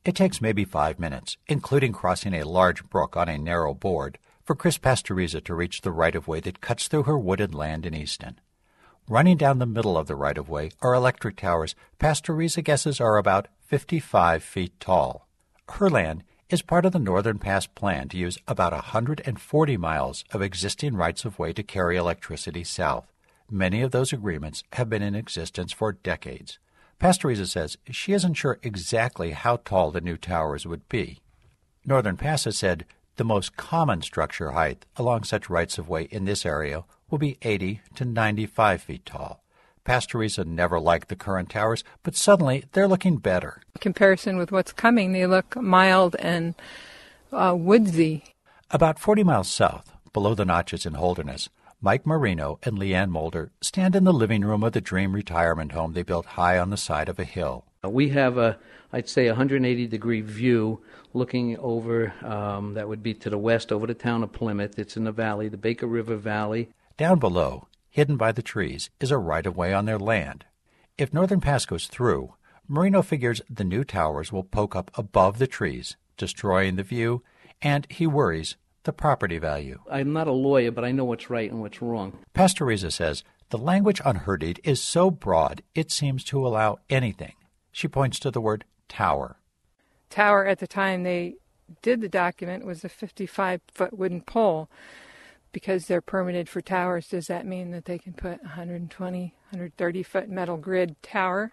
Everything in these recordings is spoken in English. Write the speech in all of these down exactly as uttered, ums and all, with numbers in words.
It takes maybe five minutes, including crossing a large brook on a narrow board, for Chris Pastoriza to reach the right-of-way that cuts through her wooded land in Easton. Running down the middle of the right-of-way are electric towers Pastoriza guesses are about fifty-five feet tall. Her land is part of the Northern Pass plan to use about one hundred forty miles of existing rights-of-way to carry electricity south. Many of those agreements have been in existence for decades. Pastoriza says she isn't sure exactly how tall the new towers would be. Northern Pass has said the most common structure height along such rights-of-way in this area will be eighty to ninety-five feet tall. Pastoriza never liked the current towers, but suddenly they're looking better. In comparison with what's coming, they look mild and uh, woodsy. About forty miles south, below the Notches in Holderness, Mike Marino and Leanne Mulder stand in the living room of the dream retirement home they built high on the side of a hill. We have a, I'd say, one hundred eighty degree view looking over, um, that would be to the west, over the town of Plymouth. It's in the valley, the Baker River Valley. Down below, hidden by the trees, is a right-of-way on their land. If Northern Pass goes through, Marino figures the new towers will poke up above the trees, destroying the view, and he worries the property value. I'm not a lawyer, but I know what's right and what's wrong. Pastoriza says the language on her deed is so broad it seems to allow anything. She points to the word tower. Tower, at the time they did the document, was a fifty-five foot wooden pole. Because they're permitted for towers, does that mean that they can put one hundred twenty, one hundred thirty foot metal grid tower?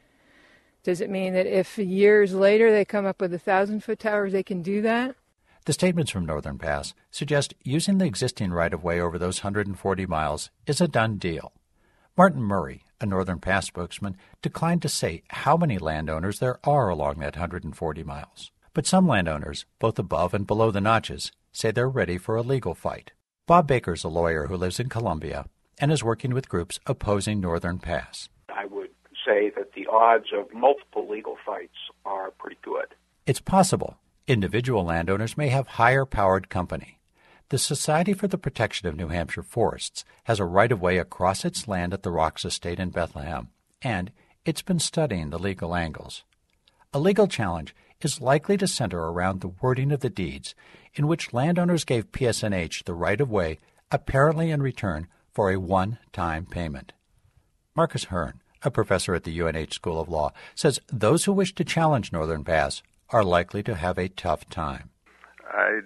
Does it mean that if years later they come up with one thousand foot towers, they can do that? The statements from Northern Pass suggest using the existing right-of-way over those one hundred forty miles is a done deal. Martin Murray, a Northern Pass spokesman, declined to say how many landowners there are along that one hundred forty miles. But some landowners, both above and below the Notches, say they're ready for a legal fight. Bob Baker's a lawyer who lives in Columbia and is working with groups opposing Northern Pass. I would say that the odds of multiple legal fights are pretty good. It's possible individual landowners may have higher-powered company. The Society for the Protection of New Hampshire Forests has a right-of-way across its land at the Rocks Estate in Bethlehem, and it's been studying the legal angles. A legal challenge is likely to center around the wording of the deeds, in which landowners gave P S N H the right-of-way, apparently in return for a one-time payment. Marcus Hearn, a professor at the U N H School of Law, says those who wish to challenge Northern Pass are likely to have a tough time. I'd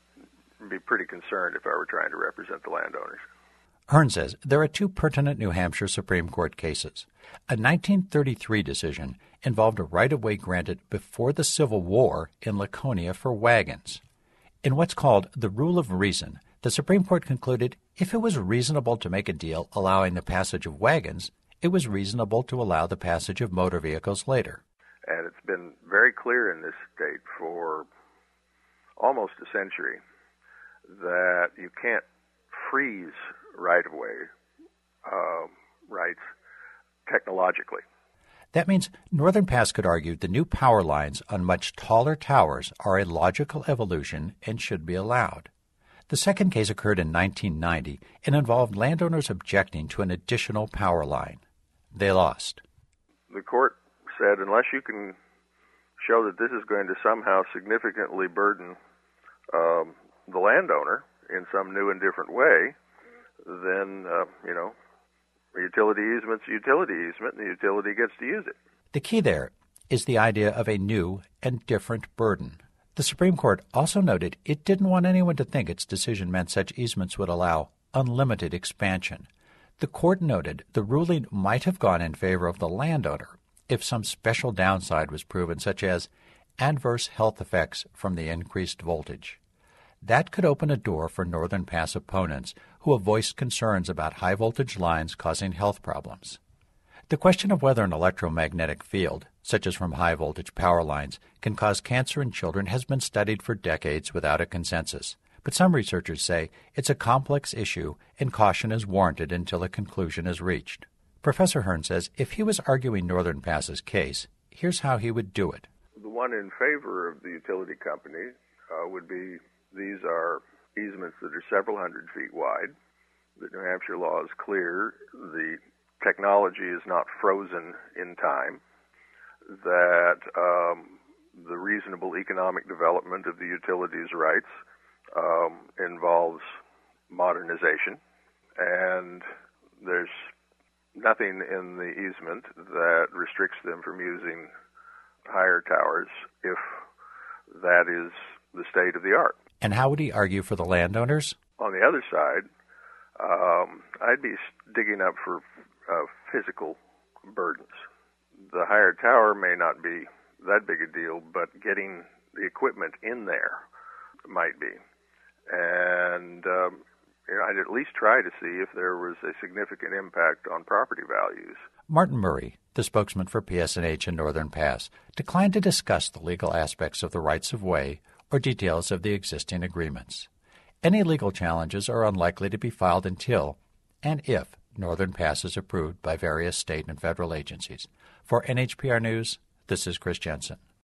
be pretty concerned if I were trying to represent the landowners. Hearn says there are two pertinent New Hampshire Supreme Court cases. A nineteen thirty-three decision involved a right-of-way granted before the Civil War in Laconia for wagons. In what's called the rule of reason, the Supreme Court concluded if it was reasonable to make a deal allowing the passage of wagons, it was reasonable to allow the passage of motor vehicles later. And it's been very clear in this state for almost a century that you can't freeze right-of-way uh, rights technologically. That means Northern Pass could argue the new power lines on much taller towers are a logical evolution and should be allowed. The second case occurred in nineteen ninety and involved landowners objecting to an additional power line. They lost. The court said unless you can show that this is going to somehow significantly burden um, the landowner in some new and different way, then, uh, you know, a utility easement's a utility easement, and the utility gets to use it. The key there is the idea of a new and different burden. The Supreme Court also noted it didn't want anyone to think its decision meant such easements would allow unlimited expansion. The court noted the ruling might have gone in favor of the landowner if some special downside was proven, such as adverse health effects from the increased voltage. That could open a door for Northern Pass opponents who have voiced concerns about high-voltage lines causing health problems. The question of whether an electromagnetic field, such as from high-voltage power lines, can cause cancer in children has been studied for decades without a consensus. But some researchers say it's a complex issue and caution is warranted until a conclusion is reached. Professor Hearn says if he was arguing Northern Pass's case, here's how he would do it. The one in favor of the utility company uh, would be these are easements that are several hundred feet wide. The New Hampshire law is clear. The technology is not frozen in time. That um, the reason reasonable economic development of the utilities rights um, involves modernization, and there's nothing in the easement that restricts them from using higher towers if that is the state of the art. And how would he argue for the landowners? On the other side, um, I'd be digging up for uh, physical burdens. The higher tower may not be that big a deal, but getting the equipment in there might be. And um, you know, I'd at least try to see if there was a significant impact on property values. Martin Murray, the spokesman for P S N H in Northern Pass, declined to discuss the legal aspects of the rights of way or details of the existing agreements. Any legal challenges are unlikely to be filed until and if Northern Pass is approved by various state and federal agencies. For N H P R News, this is Chris Jensen.